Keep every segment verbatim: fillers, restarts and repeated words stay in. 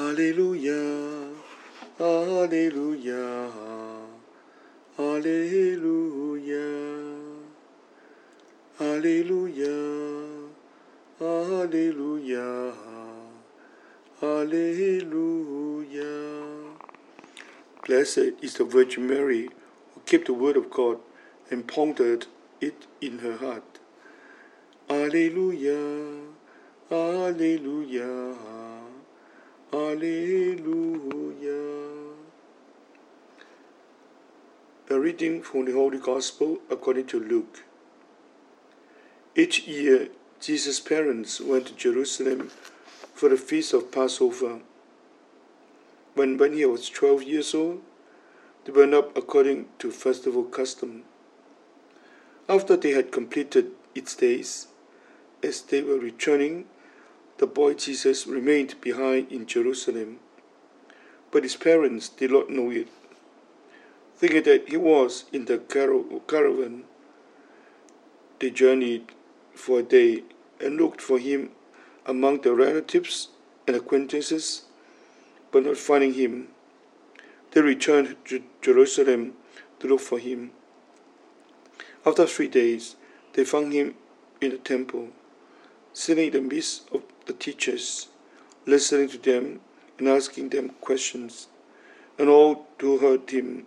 Alleluia, Alleluia, Alleluia, Alleluia, Alleluia, Alleluia. Blessed is the Virgin Mary, who kept the word of God and pondered it in her heart. Alleluia, Alleluia, Alleluia. A reading from the Holy Gospel according to Luke. Each year, Jesus' parents went to Jerusalem for the feast of Passover. When, when he was twelve years old, they went up according to festival custom. After they had completed its days, as they were returning, the boy Jesus remained behind in Jerusalem, but his parents did not know it. Thinking that he was in the caravan, they journeyed for a day and looked for him among the relatives and acquaintances, but not finding him, they returned to Jerusalem to look for him. After three days, they found him in the temple, sitting in the midst of the teachers, listening to them and asking them questions, and all who heard him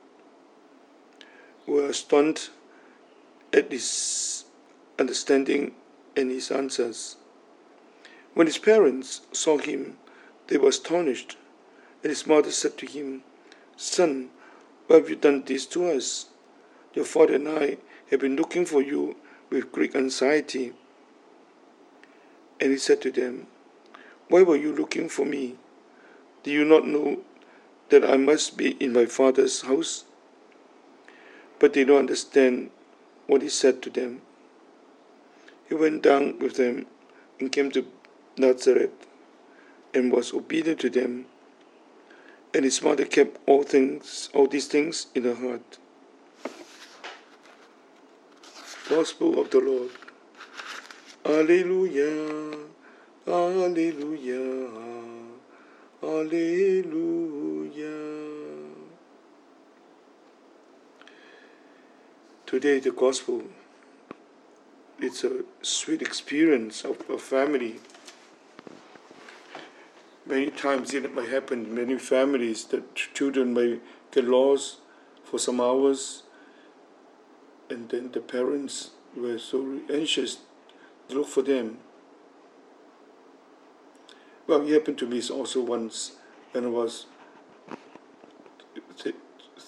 were stunned at his understanding and his answers. When his parents saw him, they were astonished, and his mother said to him, "Son, why have you done this to us? Your father and I have been looking for you with great anxiety." And he said to them, "Why were you looking for me? Do you not know that I must be in my Father's house?" But they don't understand what he said to them. He went down with them and came to Nazareth and was obedient to them. And his mother kept all things, all these things in her heart. Gospel of the Lord. Alleluia, Alleluia, Alleluia. Today the Gospel, it's a sweet experience of a family. Many times it might happen in many families that children may get lost for some hours, and then the parents were so anxious to look for them. Well, it happened to me also once when I was uh,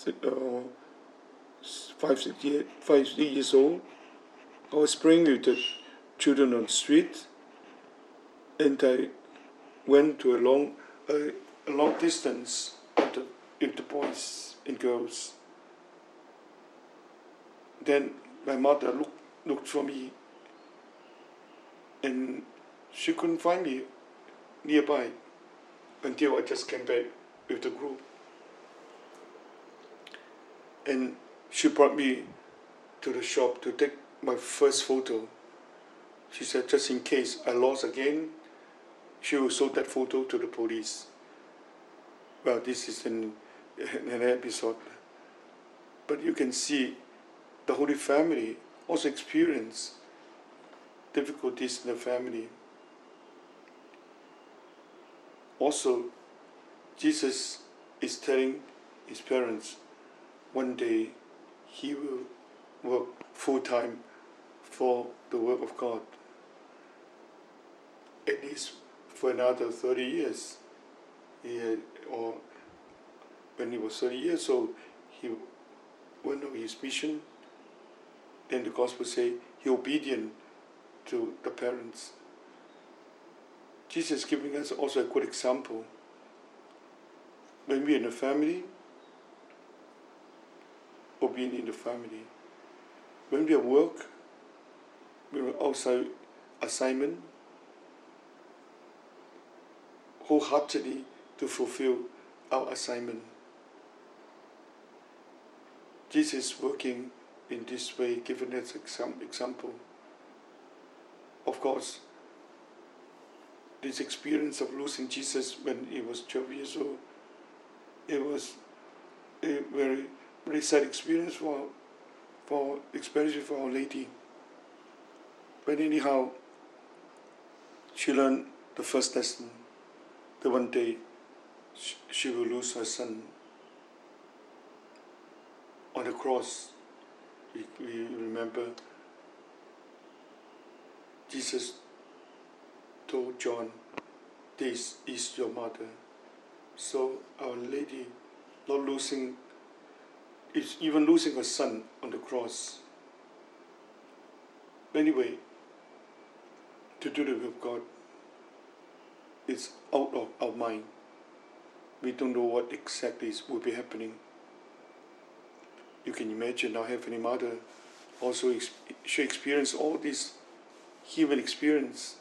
five, six year, five, six years old. I was playing with the children on the street, and I went to a long, uh, a long distance with the, with the boys and girls. Then my mother looked looked for me, and she couldn't find me nearby until I just came back with the group. And she brought me to the shop to take my first photo. She said, just in case I lost again, she will show that photo to the police. Well, this is an, an episode. But you can see the Holy Family also experience difficulties in the family. Also, Jesus is telling his parents one day he will work full-time for the work of God, at least for another thirty years. He had, or when he was thirty years old, he went on his mission. Then the Gospel say he obedient to the parents. Jesus is giving us also a good example. When we're in a family, obedient in the family. When we at work, we're outside assignment, wholeheartedly to fulfill our assignment. Jesus is working in this way, giving us an example. Of course, this experience of losing Jesus when he was twelve years old. It was a very, very sad experience for, for especially for Our Lady. But anyhow, she learned the first lesson that one day she will lose her son on the cross. We, we remember Jesus told John, "This is your mother." So Our Lady, not losing, is even losing her son on the cross. Anyway, to do the will of God, it's out of our mind. We don't know what exactly will be happening. You can imagine our Heavenly Mother also, she experienced all this human experience,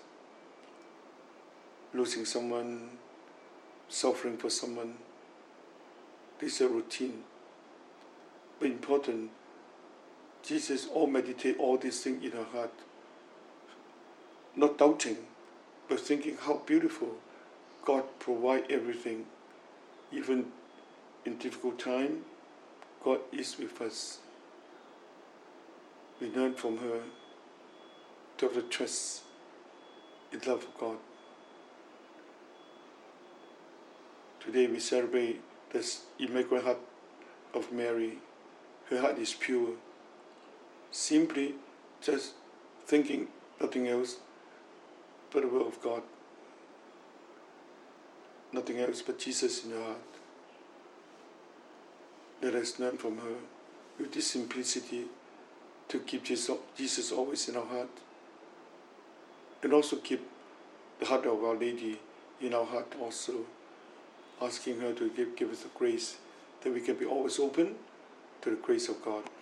losing someone, suffering for someone. This is a routine. But important, Jesus all meditate all these things in her heart, not doubting, but thinking how beautiful God provide everything. Even in difficult time, God is with us. We learn from her to have the trust in love of God. Today we celebrate this Immaculate Heart of Mary. Her heart is pure, simply just thinking nothing else but the will of God. Nothing else but Jesus in her heart. Let us learn from her with this simplicity to keep Jesus always in our heart, and also keep the heart of Our Lady in our heart also, asking her to give, give us the grace that we can be always open to the grace of God.